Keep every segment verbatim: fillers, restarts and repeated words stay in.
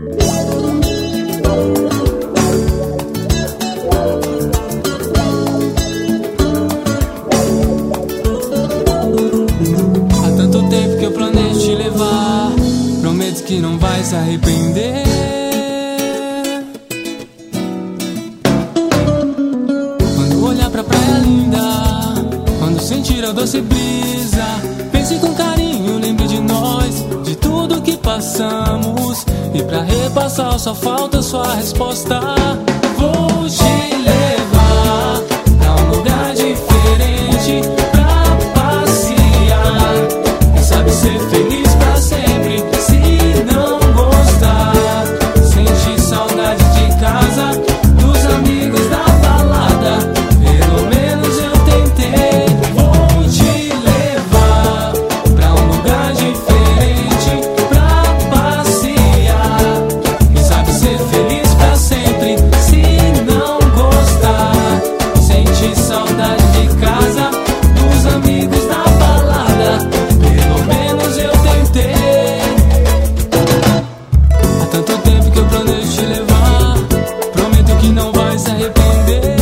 Há tanto tempo que eu planejo te levar, prometo que não vai se arrepender. Quando olhar pra praia linda, quando sentir a doce brisa, pense com carinho, lembre de nós, de tudo que passamos. E pra repassar só falta sua resposta. Vou te levar pra um lugar diferente, pra passear, quem sabe ser feliz pra sempre. Se não gostar, sentir saudade de casa, dos amigos da balada, pelo menos eu tentei. Vou te levar pra um lugar diferente, pra passear, quem sabe ser feliz pra sempre. Se não gostar, sentir saudade de casa, dos amigos da balada, pelo menos eu tentei. Há tanto tempo que eu planejo te levar, prometo que não vai se arrepender.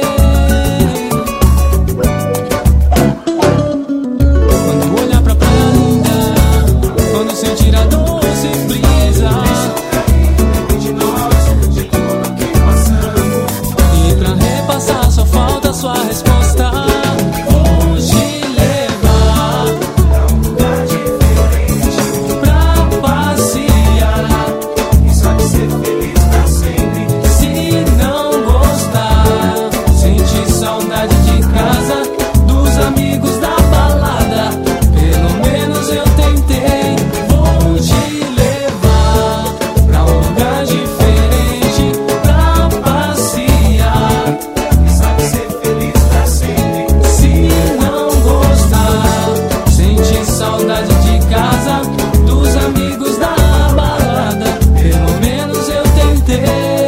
Quando olhar pra praia linda, quando sentir a doce brisa, de nós, de tudo que passamos. E pra repassar só falta sua resposta. Vou te levar pra um lugar diferente, pra passear, quem sabe ser feliz pra sempre. Se não gostar, sentir saudade de casa, dos amigos da balada, pelo menos eu tentei. Vou te levar pra um lugar diferente, pra passear, quem sabe ser feliz pra sempre. Se não gostar, sentir saudade de casa, dos amigos da balada, pelo menos eu tentei.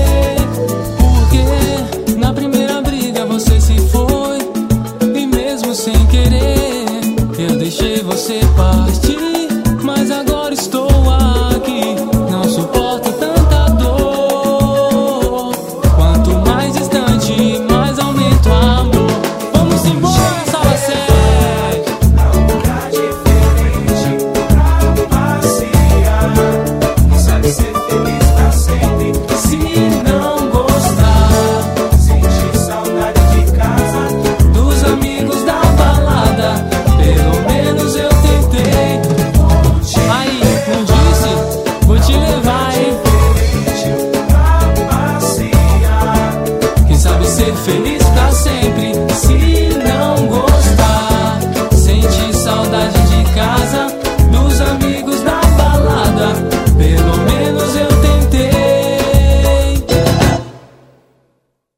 Porque na primeira briga você se foi, e mesmo sem querer eu deixei você partir. Mas agora estou aqui, não suporto tanta dor. Quanto mais distante, mais aumenta o amor. Vamos embora, Sala sete. Pra um lugar diferente, pra passear, quem sabe ser feliz pra sempre. Se não gostar, sentir saudade de casa, dos amigos da balada, pelo menos eu tentei. Aí, não disse? Vou te levar, hein? Pra passear, quem sabe ser feliz